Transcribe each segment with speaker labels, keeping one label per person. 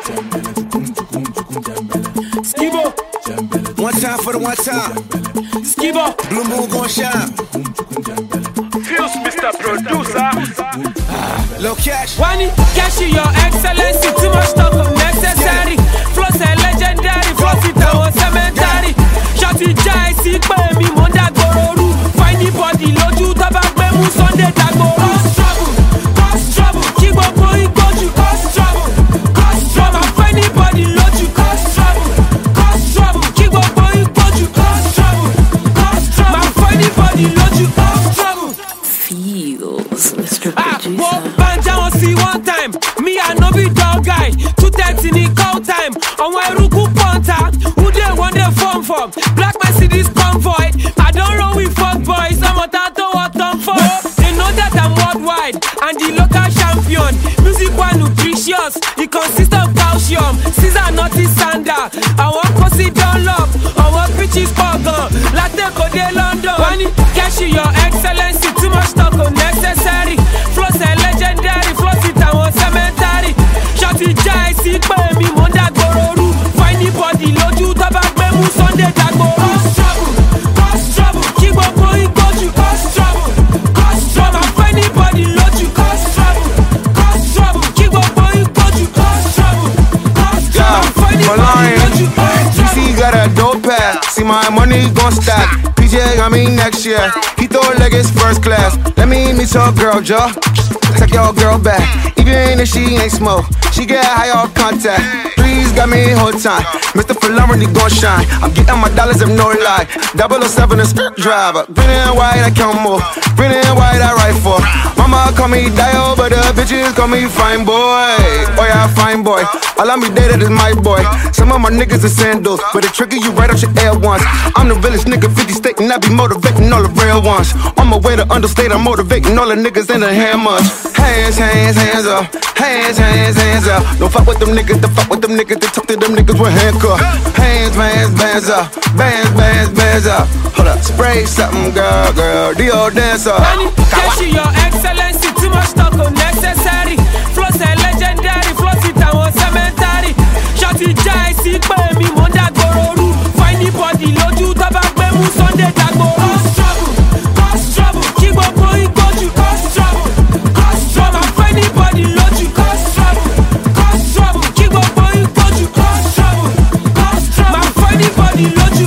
Speaker 1: Skibo.
Speaker 2: One time for the one time.
Speaker 1: Skibo.
Speaker 2: Blue Moon gon' shine.
Speaker 3: Fuse, Mr. Producer.
Speaker 2: Low cash.
Speaker 1: Wani, cash your excellency. Too much talk unnecessary. Floss a legendary. Floss it our cemetery. Shotty jai si pe mi mo dagbororu. Find the body lójú tó bá gbé mú Sunday dagboro. Cause trouble. Kí gbogbo igbójú. Cause trouble. Cause trouble. Find the body lójú. Cause trouble. Cause trouble. Kí gbogbo igbójú. Cause trouble. Cause trouble. Find the body lójú. Cause trouble.
Speaker 4: Feels, Mr. Producer.
Speaker 1: Walk banja on see one time. Me I no be dog guy. 2:30 ni call time. On my ruku ponta. Who they want the phone from? Black Mercedes convoy. I don't roll with fuck boys. I'm a tattoo what I'm for. They know that I'm worldwide and the local champion. Music one nutritious. It consists of calcium. Caesar nutty sander. I want pussy down love. I want bitches burger. Latte go de London. Wani, cash your excellency. Too much talk unnecessary. Floss a legendary. Floss it our cemetery. Shotty jai si pe mi mo dagbororu. Find the body lójú tó bá gbé mú Sunday dagboro. Cause trouble. Cause trouble. Kí gbogbo igbójú. Cause trouble. Cause trouble. Find the body lójú. Cause trouble. Cause trouble. Kí gbogbo igbójú. Cause trouble. Cause trouble. Find the body lójú. Cause trouble.
Speaker 2: DC got a dope pass. See my money gon' stack. PJ got me next year. He throw like it's first class. Let me meet your girl, Joe. Take your girl back. Even if she ain't smoke, she get high off contact. Please got me whole time. Mr. Philomene gon' shine. I'm getting my dollars if no lie. 007 a skirt driver. Green and white, I count more. Green and white, I ride for. Mama call me Dio, but the bitches call me fine boy. Oh yeah, fine boy. All I be dated is my boy. Some of my niggas are sandals, but it trigger you right up your air once. I'm the realest nigga 50 state, and I be motivating all the real ones. On my way to understate, I'm motivating all the niggas in the hammers. Hands, hands, hands up. Hands, hands, hands up. Don't fuck with them niggas, don't fuck with them niggas. They talk to them niggas with handcuffs. Hands, hands, bands up. Bands, bands, bands up. Hold up, spray something, girl, girl. Dio dancer.
Speaker 1: Cash your excellency. Too much talk unnecessary. Floss a legendary. Floss it our cemetery. Shotty jai si pe mi mo dagbororu. Find the body lójú tó bá gbé mú Sunday dagboro. Cause trouble. Cause trouble. Kí gbogbo igbójú. Cause trouble. Cause trouble. Find the body lójú. Cause trouble. Cause trouble. Kí gbogbo igbójú. Cause trouble. Cause trouble. Find the body lójú.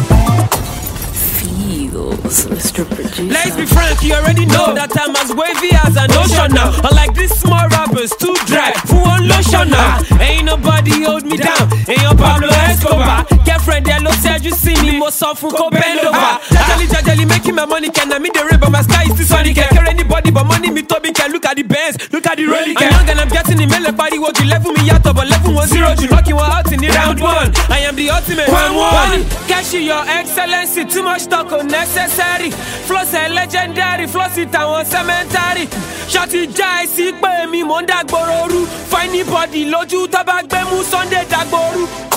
Speaker 4: Feels, Mr. Producer.
Speaker 1: Let's be frank, you already know that I'm as wavy as an ocean now. Unlike these small rappers, too dry, full on lotion now. Ain't nobody hold me down, ain't your Pablo Escobar. Girlfriend, hello, said you see me, most often go bend over. Jajali, making my money, can I meet the rain, but my sky is too sunny. Can't care anybody, but money me Toby can look at the bands, look at the rolling. I'm young and I'm getting the mail, body what you level me out of, but level 1-0, you lucky one out in the round one. I am the ultimate 1-1. Cash your excellency, too much talk unnecessary. Floss a legendary, floss it our cemetery. Shotty jai si pe mi mo dagbororu. Find the body lójú tó bá gbé mú Sunday dagboro.